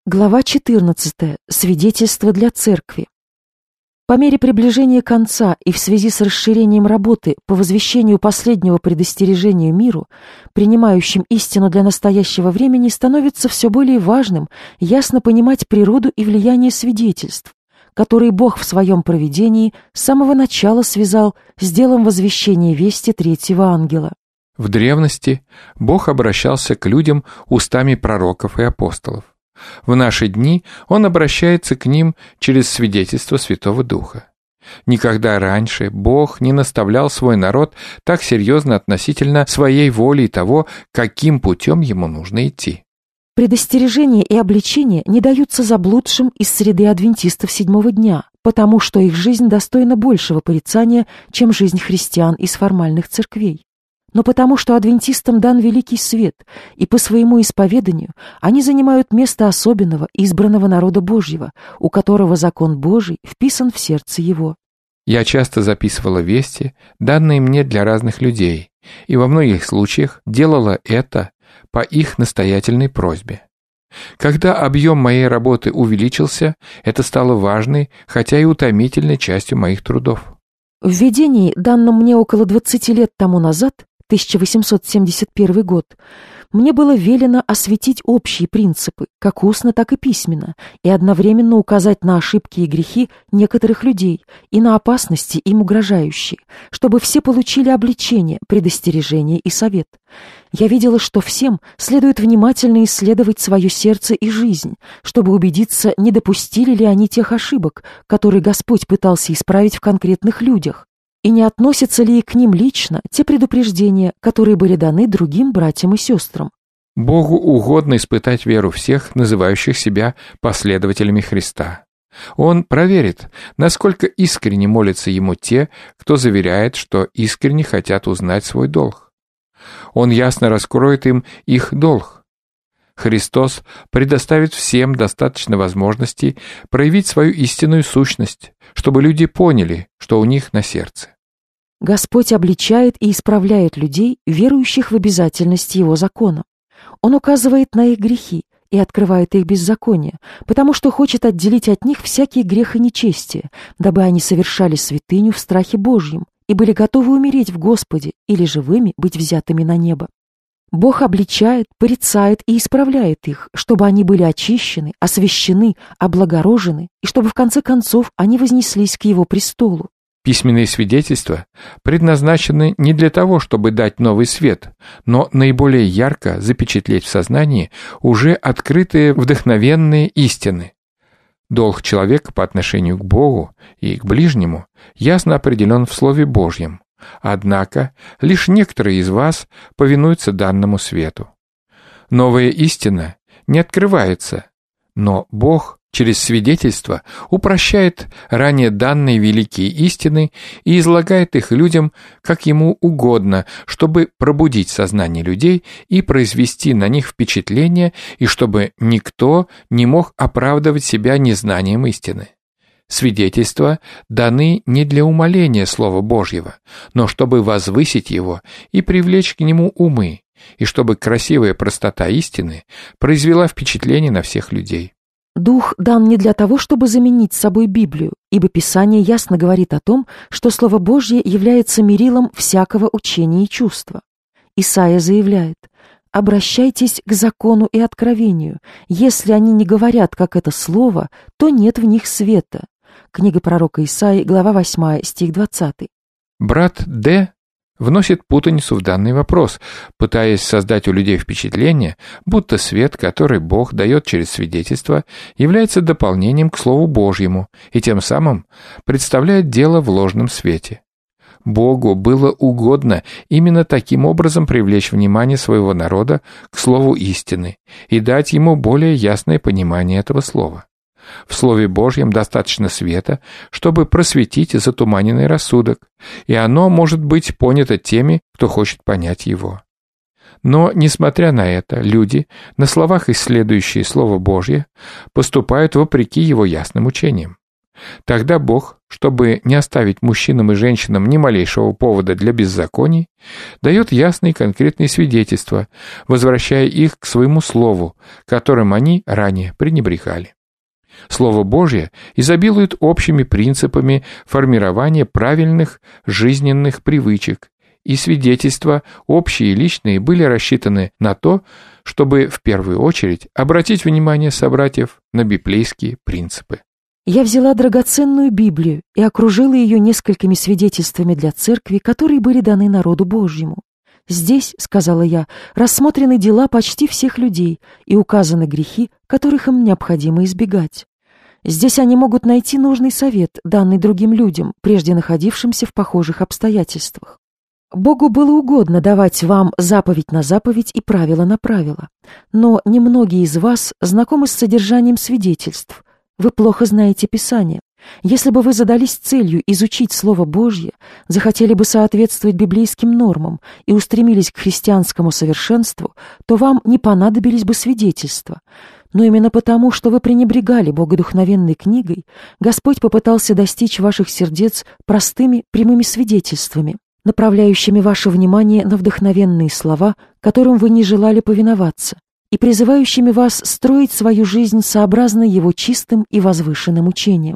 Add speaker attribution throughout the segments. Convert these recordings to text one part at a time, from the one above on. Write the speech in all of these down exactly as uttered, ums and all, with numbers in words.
Speaker 1: Глава четырнадцатая. Свидетельство для церкви. По мере приближения конца и в связи с расширением работы по возвещению последнего предостережения миру, принимающим истину для настоящего времени, становится все более важным ясно понимать природу и влияние свидетельств, которые Бог в своем провидении с самого начала связал с делом возвещения вести третьего ангела.
Speaker 2: В древности Бог обращался к людям устами пророков и апостолов. В наши дни Он обращается к ним через свидетельство Святого Духа. Никогда раньше Бог не наставлял свой народ так серьезно относительно своей воли и того, каким путем ему нужно идти.
Speaker 1: Предостережения и обличения не даются заблудшим из среды адвентистов седьмого дня, потому что их жизнь достойна большего порицания, чем жизнь христиан из формальных церквей. Но потому что адвентистам дан великий свет, и по своему исповеданию они занимают место особенного, избранного народа Божьего, у которого закон Божий вписан в сердце его.
Speaker 2: Я часто записывала вести, данные мне для разных людей, и во многих случаях делала это по их настоятельной просьбе. Когда объем моей работы увеличился, это стало важной, хотя и утомительной частью моих трудов.
Speaker 1: В видении, данном мне около двадцати лет тому назад, тысяча восемьсот семьдесят первый год, мне было велено осветить общие принципы, как устно, так и письменно, и одновременно указать на ошибки и грехи некоторых людей и на опасности им угрожающие, чтобы все получили обличение, предостережение и совет. Я видела, что всем следует внимательно исследовать свое сердце и жизнь, чтобы убедиться, не допустили ли они тех ошибок, которые Господь пытался исправить в конкретных людях, и не относятся ли к ним лично те предупреждения, которые были даны другим братьям и сестрам.
Speaker 2: Богу угодно испытать веру всех, называющих себя последователями Христа. Он проверит, насколько искренне молятся Ему те, кто заверяет, что искренне хотят узнать свой долг. Он ясно раскроет им их долг. Христос предоставит всем достаточно возможностей проявить свою истинную сущность, чтобы люди поняли, что у них на сердце.
Speaker 1: Господь обличает и исправляет людей, верующих в обязательность Его закона. Он указывает на их грехи и открывает их беззаконие, потому что хочет отделить от них всякий грех и нечестие, дабы они совершали святыню в страхе Божьем и были готовы умереть в Господе или живыми быть взятыми на небо. Бог обличает, порицает и исправляет их, чтобы они были очищены, освящены, облагорожены, и чтобы в конце концов они вознеслись к Его престолу.
Speaker 2: Письменные свидетельства предназначены не для того, чтобы дать новый свет, но наиболее ярко запечатлеть в сознании уже открытые вдохновенные истины. Долг человека по отношению к Богу и к ближнему ясно определен в Слове Божьем. Однако лишь некоторые из вас повинуются данному свету. Новая истина не открывается, но Бог через свидетельство упрощает ранее данные великие истины и излагает их людям, как Ему угодно, чтобы пробудить сознание людей и произвести на них впечатление, и чтобы никто не мог оправдывать себя незнанием истины. Свидетельства даны не для умаления Слова Божьего, но чтобы возвысить его и привлечь к нему умы, и чтобы красивая простота истины произвела впечатление на всех людей.
Speaker 1: Дух дан не для того, чтобы заменить собой Библию, ибо Писание ясно говорит о том, что Слово Божье является мерилом всякого учения и чувства. Исайя заявляет: «Обращайтесь к закону и откровению. Если они не говорят, как это слово, то нет в них света». Книга пророка Исаии, глава восьмая, стих двадцатый.
Speaker 2: Брат Д. вносит путаницу в данный вопрос, пытаясь создать у людей впечатление, будто свет, который Бог дает через свидетельство, является дополнением к Слову Божьему и тем самым представляет дело в ложном свете. Богу было угодно именно таким образом привлечь внимание своего народа к Слову истины и дать ему более ясное понимание этого слова. В Слове Божьем достаточно света, чтобы просветить затуманенный рассудок, и оно может быть понято теми, кто хочет понять его. Но, несмотря на это, люди, на словах исследующие Слово Божье, поступают вопреки его ясным учениям. Тогда Бог, чтобы не оставить мужчинам и женщинам ни малейшего повода для беззаконий, дает ясные и конкретные свидетельства, возвращая их к своему слову, которым они ранее пренебрегали. Слово Божье изобилует общими принципами формирования правильных жизненных привычек, и свидетельства, общие и личные, были рассчитаны на то, чтобы в первую очередь обратить внимание собратьев на библейские принципы.
Speaker 1: Я взяла драгоценную Библию и окружила ее несколькими свидетельствами для церкви, которые были даны народу Божьему. «Здесь, — сказала я, — рассмотрены дела почти всех людей и указаны грехи, которых им необходимо избегать. Здесь они могут найти нужный совет, данный другим людям, прежде находившимся в похожих обстоятельствах. Богу было угодно давать вам заповедь на заповедь и правило на правило, но немногие из вас знакомы с содержанием свидетельств. Вы плохо знаете Писание. Если бы вы задались целью изучить Слово Божье, захотели бы соответствовать библейским нормам и устремились к христианскому совершенству, то вам не понадобились бы свидетельства. Но именно потому, что вы пренебрегали богодухновенной книгой, Господь попытался достичь ваших сердец простыми прямыми свидетельствами, направляющими ваше внимание на вдохновенные слова, которым вы не желали повиноваться, и призывающими вас строить свою жизнь сообразно Его чистым и возвышенным учениям.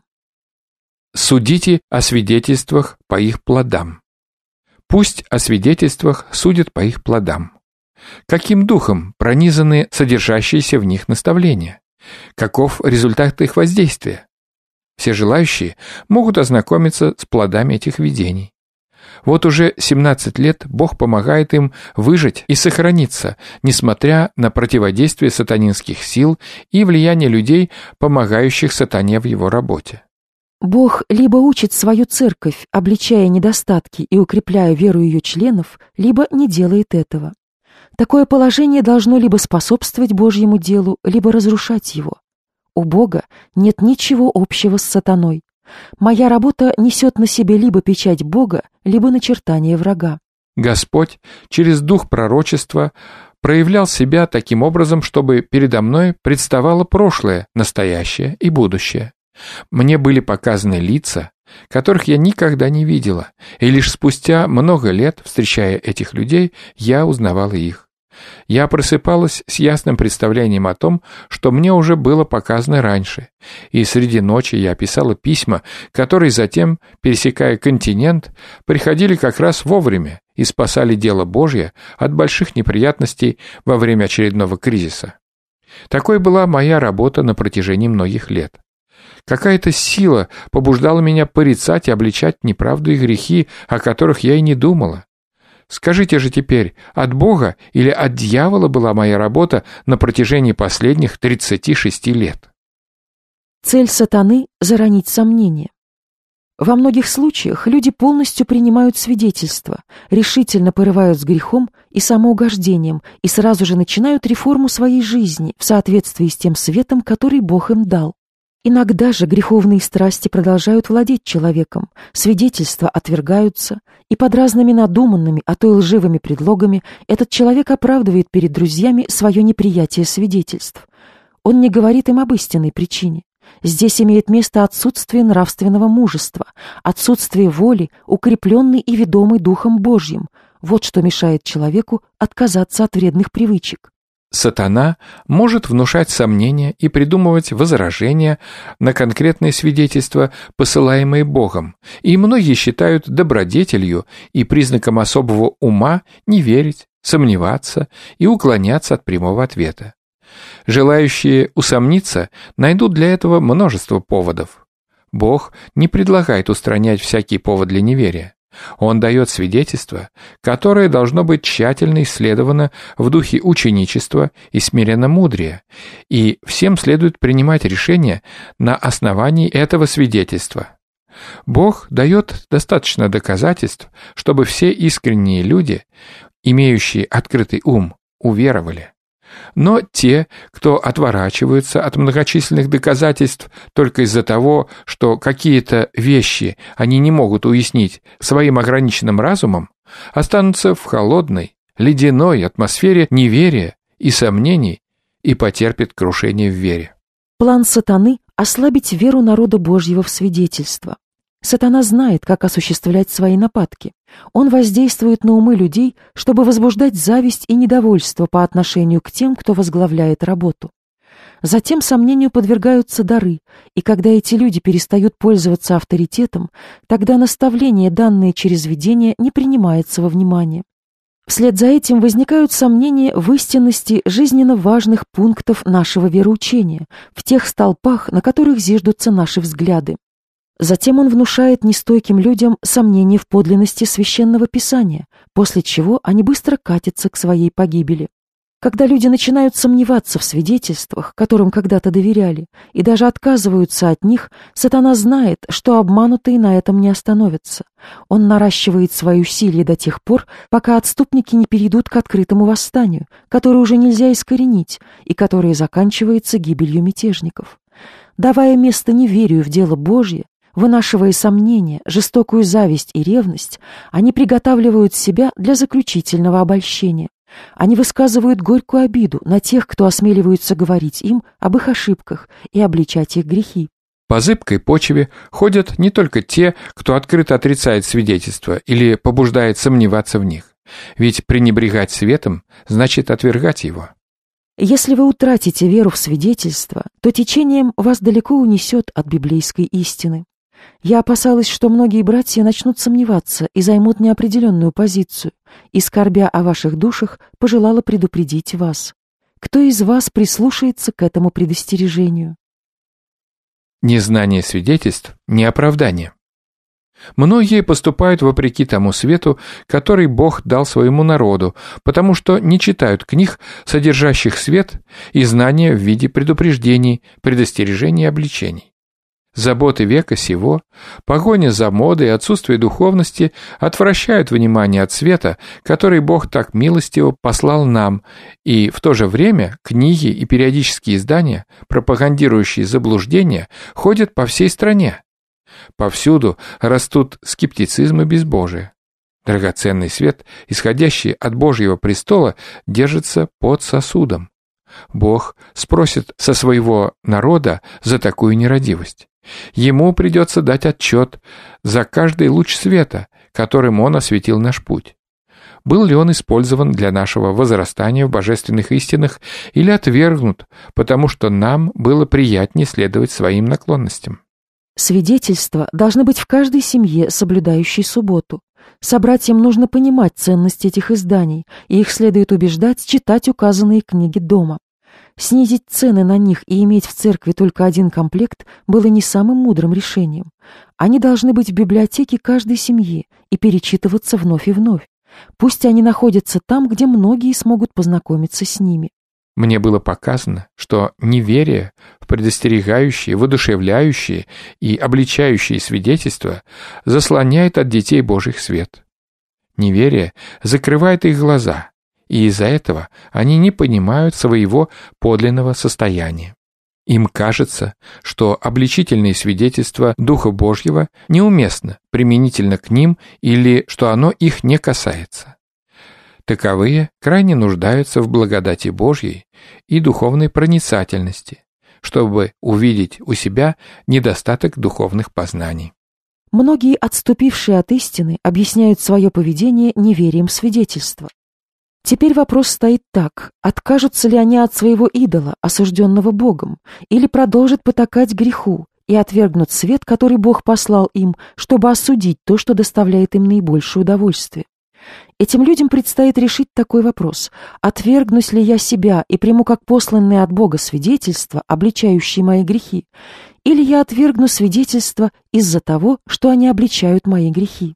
Speaker 2: Судите о свидетельствах по их плодам. Пусть о свидетельствах судят по их плодам. Каким духом пронизаны содержащиеся в них наставления? Каков результат их воздействия? Все желающие могут ознакомиться с плодами этих видений. Вот уже семнадцать лет Бог помогает им выжить и сохраниться, несмотря на противодействие сатанинских сил и влияние людей, помогающих сатане в его работе.
Speaker 1: Бог либо учит свою церковь, обличая недостатки и укрепляя веру ее членов, либо не делает этого. Такое положение должно либо способствовать Божьему делу, либо разрушать его. У Бога нет ничего общего с сатаной. Моя работа несет на себе либо печать Бога, либо начертание врага.
Speaker 2: Господь через дух пророчества проявлял себя таким образом, чтобы передо мной представало прошлое, настоящее и будущее. Мне были показаны лица, которых я никогда не видела, и лишь спустя много лет, встречая этих людей, я узнавала их. Я просыпалась с ясным представлением о том, что мне уже было показано раньше, и среди ночи я писала письма, которые затем, пересекая континент, приходили как раз вовремя и спасали дело Божье от больших неприятностей во время очередного кризиса. Такой была моя работа на протяжении многих лет. Какая-то сила побуждала меня порицать и обличать неправду и грехи, о которых я и не думала. Скажите же теперь, от Бога или от дьявола была моя работа на протяжении последних тридцати шести лет?
Speaker 1: Цель сатаны — заронить сомнения. Во многих случаях люди полностью принимают свидетельства, решительно порывают с грехом и самоугождением и сразу же начинают реформу своей жизни в соответствии с тем светом, который Бог им дал. Иногда же греховные страсти продолжают владеть человеком, свидетельства отвергаются, и под разными надуманными, а то и лживыми предлогами этот человек оправдывает перед друзьями свое неприятие свидетельств. Он не говорит им об истинной причине. Здесь имеет место отсутствие нравственного мужества, отсутствие воли, укрепленной и ведомой Духом Божьим. Вот что мешает человеку отказаться от вредных привычек.
Speaker 2: Сатана может внушать сомнения и придумывать возражения на конкретные свидетельства, посылаемые Богом, и многие считают добродетелью и признаком особого ума не верить, сомневаться и уклоняться от прямого ответа. Желающие усомниться найдут для этого множество поводов. Бог не предлагает устранять всякий повод для неверия. Он дает свидетельство, которое должно быть тщательно исследовано в духе ученичества и смиренномудрия, и всем следует принимать решения на основании этого свидетельства. Бог дает достаточно доказательств, чтобы все искренние люди, имеющие открытый ум, уверовали. Но те, кто отворачиваются от многочисленных доказательств только из-за того, что какие-то вещи они не могут уяснить своим ограниченным разумом, останутся в холодной, ледяной атмосфере неверия и сомнений и потерпят крушение в вере.
Speaker 1: План сатаны ослабить веру народа Божьего в свидетельство. Сатана знает, как осуществлять свои нападки. Он воздействует на умы людей, чтобы возбуждать зависть и недовольство по отношению к тем, кто возглавляет работу. Затем сомнению подвергаются дары, и когда эти люди перестают пользоваться авторитетом, тогда наставление, данное через видение, не принимается во внимание. Вслед за этим возникают сомнения в истинности жизненно важных пунктов нашего вероучения, в тех столпах, на которых зиждутся наши взгляды. Затем он внушает нестойким людям сомнения в подлинности Священного Писания, после чего они быстро катятся к своей погибели. Когда люди начинают сомневаться в свидетельствах, которым когда-то доверяли, и даже отказываются от них, Сатана знает, что обманутые на этом не остановятся. Он наращивает свои усилия до тех пор, пока отступники не перейдут к открытому восстанию, которое уже нельзя искоренить, и которое заканчивается гибелью мятежников. Давая место неверию в дело Божье, вынашивая сомнения, жестокую зависть и ревность, они приготавливают себя для заключительного обольщения. Они высказывают горькую обиду на тех, кто осмеливается говорить им об их ошибках и обличать их грехи.
Speaker 2: По зыбкой почве ходят не только те, кто открыто отрицает свидетельства или побуждает сомневаться в них. Ведь пренебрегать светом значит отвергать его.
Speaker 1: Если вы утратите веру в свидетельство, то течением вас далеко унесет от библейской истины. Я опасалась, что многие братья начнут сомневаться и займут неопределенную позицию, и, скорбя о ваших душах, пожелала предупредить вас. Кто из вас прислушается к этому предостережению?
Speaker 2: Незнание свидетельств – не оправдание. Многие поступают вопреки тому свету, который Бог дал своему народу, потому что не читают книг, содержащих свет и знания в виде предупреждений, предостережений и обличений. Заботы века сего, погоня за модой и отсутствие духовности отвращают внимание от света, который Бог так милостиво послал нам, и в то же время книги и периодические издания, пропагандирующие заблуждения, ходят по всей стране. Повсюду растут скептицизм и безбожие. Драгоценный свет, исходящий от Божьего престола, держится под сосудом. Бог спросит со своего народа за такую нерадивость. Ему придется дать отчет за каждый луч света, которым он осветил наш путь. Был ли он использован для нашего возрастания в божественных истинах или отвергнут, потому что нам было приятнее следовать своим наклонностям?
Speaker 1: Свидетельства должны быть в каждой семье, соблюдающей субботу. Собратьям нужно понимать ценность этих изданий, и их следует убеждать читать указанные книги дома. Снизить цены на них и иметь в церкви только один комплект было не самым мудрым решением. Они должны быть в библиотеке каждой семьи и перечитываться вновь и вновь. Пусть они находятся там, где многие смогут познакомиться с ними.
Speaker 2: Мне было показано, что неверие в предостерегающие, воодушевляющие и обличающие свидетельства заслоняет от детей Божьих свет. Неверие закрывает их глаза, и из-за этого они не понимают своего подлинного состояния. Им кажется, что обличительные свидетельства Духа Божьего неуместно применительно к ним или что оно их не касается. Таковые крайне нуждаются в благодати Божьей и духовной проницательности, чтобы увидеть у себя недостаток духовных познаний.
Speaker 1: Многие, отступившие от истины, объясняют свое поведение неверием в свидетельства. Теперь вопрос стоит так: откажутся ли они от своего идола, осужденного Богом, или продолжат потакать греху и отвергнут свет, который Бог послал им, чтобы осудить то, что доставляет им наибольшее удовольствие? Этим людям предстоит решить такой вопрос: отвергнусь ли я себя и приму как посланные от Бога свидетельства, обличающие мои грехи, или я отвергну свидетельства из-за того, что они обличают мои грехи?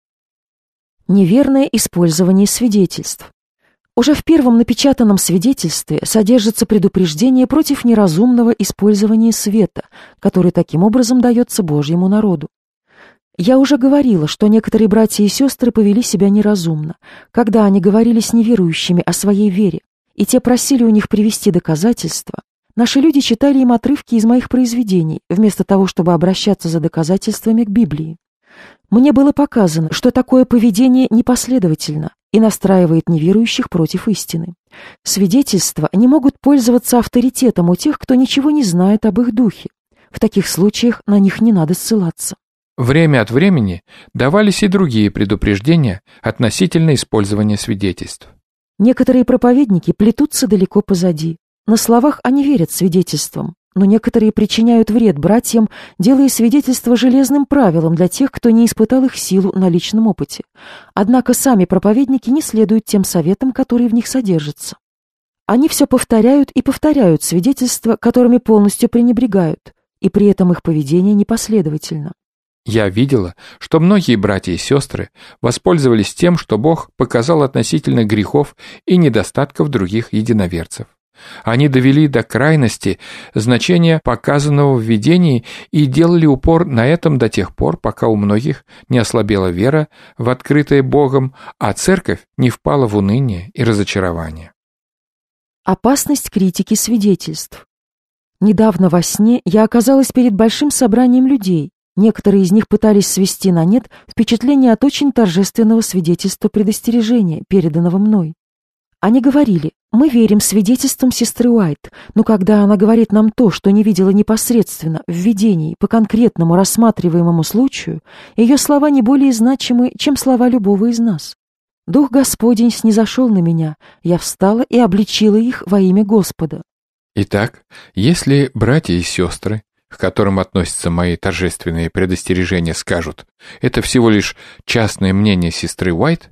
Speaker 1: Неверное использование свидетельств. Уже в первом напечатанном свидетельстве содержится предупреждение против неразумного использования света, который таким образом дается Божьему народу. Я уже говорила, что некоторые братья и сестры повели себя неразумно, когда они говорили с неверующими о своей вере, и те просили у них привести доказательства. Наши люди читали им отрывки из моих произведений, вместо того, чтобы обращаться за доказательствами к Библии. Мне было показано, что такое поведение непоследовательно и настраивает неверующих против истины. Свидетельства не могут пользоваться авторитетом у тех, кто ничего не знает об их духе. В таких случаях на них не надо ссылаться.
Speaker 2: Время от времени давались и другие предупреждения относительно использования свидетельств.
Speaker 1: Некоторые проповедники плетутся далеко позади. На словах они верят свидетельствам, но некоторые причиняют вред братьям, делая свидетельство железным правилом для тех, кто не испытал их силу на личном опыте. Однако сами проповедники не следуют тем советам, которые в них содержатся. Они все повторяют и повторяют свидетельства, которыми полностью пренебрегают, и при этом их поведение непоследовательно.
Speaker 2: Я видела, что многие братья и сестры воспользовались тем, что Бог показал относительно грехов и недостатков других единоверцев. Они довели до крайности значения показанного в видении и делали упор на этом до тех пор, пока у многих не ослабела вера в открытое Богом, а церковь не впала в уныние и разочарование.
Speaker 1: Опасность критики свидетельств. Недавно во сне я оказалась перед большим собранием людей. Некоторые из них пытались свести на нет впечатление от очень торжественного свидетельства предостережения, переданного мной. Они говорили: «Мы верим свидетельствам сестры Уайт, но когда она говорит нам то, что не видела непосредственно в видении по конкретному рассматриваемому случаю, ее слова не более значимы, чем слова любого из нас. Дух Господень снизошел на меня, я встала и обличила их во имя Господа».
Speaker 2: Итак, если братья и сестры, к которым относятся мои торжественные предостережения, скажут: «Это всего лишь частное мнение сестры Уайт»,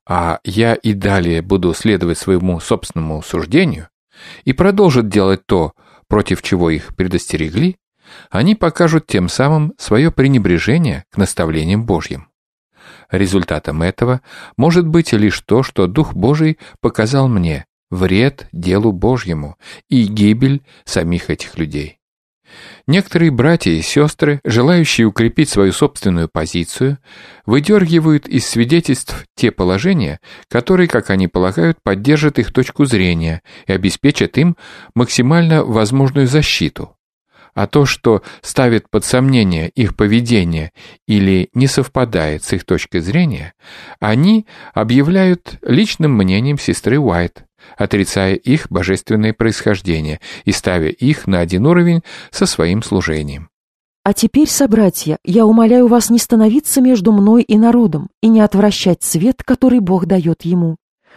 Speaker 2: а я и далее буду следовать своему собственному суждению, и продолжат делать то, против чего их предостерегли, они покажут тем самым свое пренебрежение к наставлениям Божьим. Результатом этого может быть лишь то, что Дух Божий показал мне вред делу Божьему и гибель самих этих людей. Некоторые братья и сестры, желающие укрепить свою собственную позицию, выдергивают из свидетельств те положения, которые, как они полагают, поддержат их точку зрения и обеспечат им максимально возможную защиту. А то, что ставит под сомнение их поведение или не совпадает с их точкой зрения, они объявляют личным мнением сестры Уайт, отрицая их божественное происхождение и ставя их на один уровень со своим служением.
Speaker 1: А теперь, собратья, я умоляю вас не становиться между мной и народом и не отвращать свет, который Бог дает ему.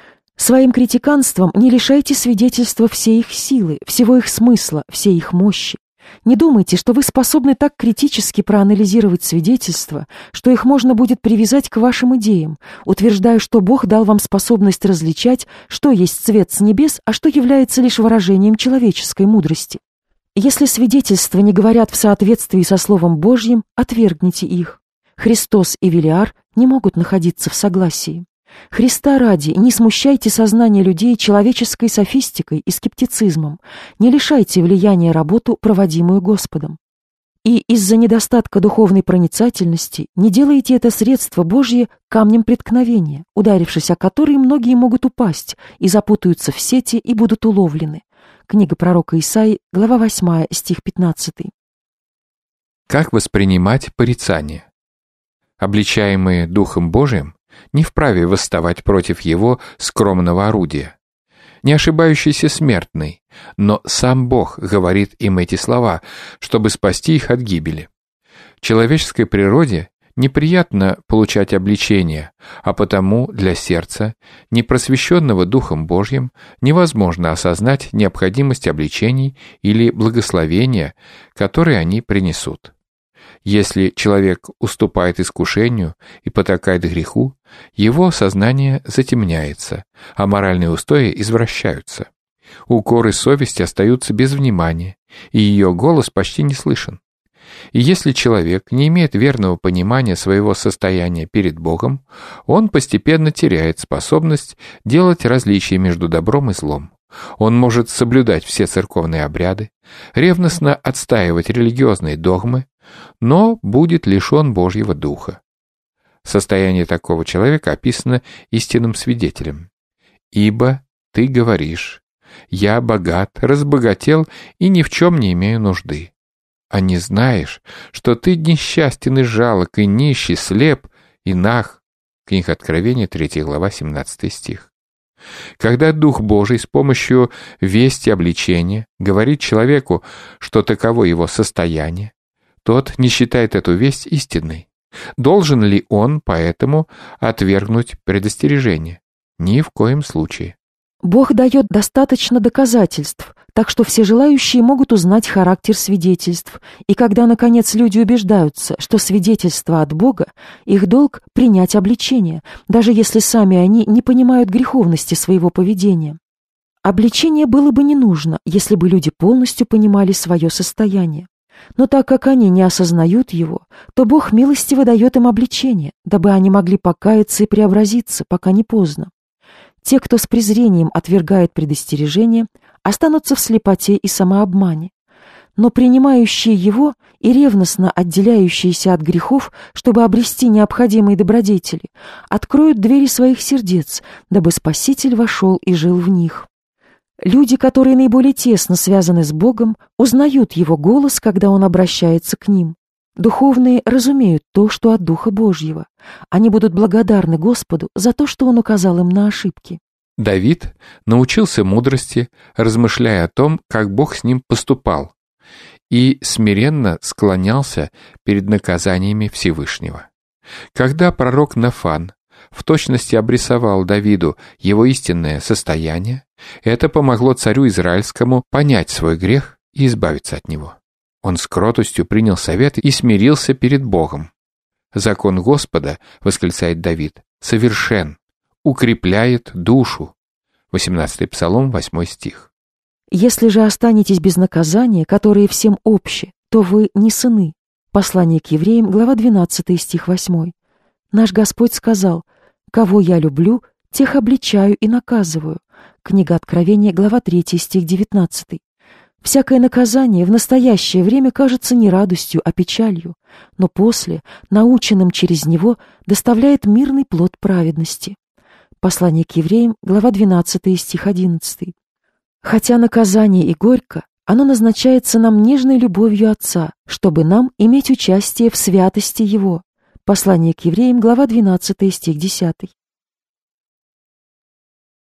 Speaker 1: Своим критиканством не лишайте свидетельства всей их силы, всего их смысла, всей их мощи. Не думайте, что вы способны так критически проанализировать свидетельства, что их можно будет привязать к вашим идеям, утверждая, что Бог дал вам способность различать, что есть свет с небес, а что является лишь выражением человеческой мудрости. Если свидетельства не говорят в соответствии со Словом Божьим, отвергните их. Христос и Велиар не могут находиться в согласии. Христа ради, не смущайте сознание людей человеческой софистикой и скептицизмом, не лишайте влияния работу, проводимую Господом. И из-за недостатка духовной проницательности не делайте это средство Божье камнем преткновения, ударившись о который многие могут упасть и запутаются в сети и будут уловлены. Книга пророка Исаии, глава восьмая, стих пятнадцатый.
Speaker 2: Как воспринимать порицание? Обличаемые Духом Божиим не вправе восставать против его скромного орудия. Не ошибающийся смертный, но сам Бог говорит им эти слова, чтобы спасти их от гибели. Человеческой природе неприятно получать обличения, а потому для сердца, непросвещенного Духом Божьим, невозможно осознать необходимость обличений или благословения, которые они принесут. Если человек уступает искушению и потакает греху, его сознание затемняется, а моральные устои извращаются. Укоры совести остаются без внимания, и ее голос почти не слышен. И если человек не имеет верного понимания своего состояния перед Богом, он постепенно теряет способность делать различия между добром и злом. Он может соблюдать все церковные обряды, ревностно отстаивать религиозные догмы, но будет лишен Божьего Духа. Состояние такого человека описано истинным свидетелем. «Ибо ты говоришь: я богат, разбогател и ни в чем не имею нужды. А не знаешь, что ты несчастен и жалок, и нищий, слеп, и наг». Книга Откровения, третья глава, семнадцатый стих. Когда Дух Божий с помощью вести обличения говорит человеку, что таково его состояние, тот не считает эту весть истинной. Должен ли он поэтому отвергнуть предостережение? Ни в коем случае.
Speaker 1: Бог дает достаточно доказательств, так что все желающие могут узнать характер свидетельств, и когда, наконец, люди убеждаются, что свидетельство от Бога, их долг — принять обличение, даже если сами они не понимают греховности своего поведения. Обличение было бы не нужно, если бы люди полностью понимали свое состояние. Но так как они не осознают его, то Бог милостиво дает им обличение, дабы они могли покаяться и преобразиться, пока не поздно. Те, кто с презрением отвергает предостережение, останутся в слепоте и самообмане. Но принимающие его и ревностно отделяющиеся от грехов, чтобы обрести необходимые добродетели, откроют двери своих сердец, дабы Спаситель вошел и жил в них. Люди, которые наиболее тесно связаны с Богом, узнают Его голос, когда Он обращается к ним. Духовные разумеют то, что от Духа Божьего. Они будут благодарны Господу за то, что Он указал им на ошибки.
Speaker 2: Давид научился мудрости, размышляя о том, как Бог с ним поступал, и смиренно склонялся перед наказаниями Всевышнего. Когда пророк Нафан в точности обрисовал Давиду его истинное состояние, это помогло царю израильскому понять свой грех и избавиться от него. Он с кротостью принял совет и смирился перед Богом. «Закон Господа, — восклицает Давид, — совершен, укрепляет душу». восемнадцатый Псалом, восьмой стих.
Speaker 1: «Если же останетесь без наказания, которое всем обще, то вы не сыны». Послание к евреям, глава двенадцатая, стих восьмой. Наш Господь сказал: «Кого я люблю, тех обличаю и наказываю». Книга Откровения, глава третья, стих девятнадцатый. Всякое наказание в настоящее время кажется не радостью, а печалью, но после, наученным через него, доставляет мирный плод праведности. Послание к евреям, глава двенадцатая, стих одиннадцатый. Хотя наказание и горько, оно назначается нам нежной любовью Отца, чтобы нам иметь участие в святости Его. Послание к евреям, глава двенадцатая, стих десятый.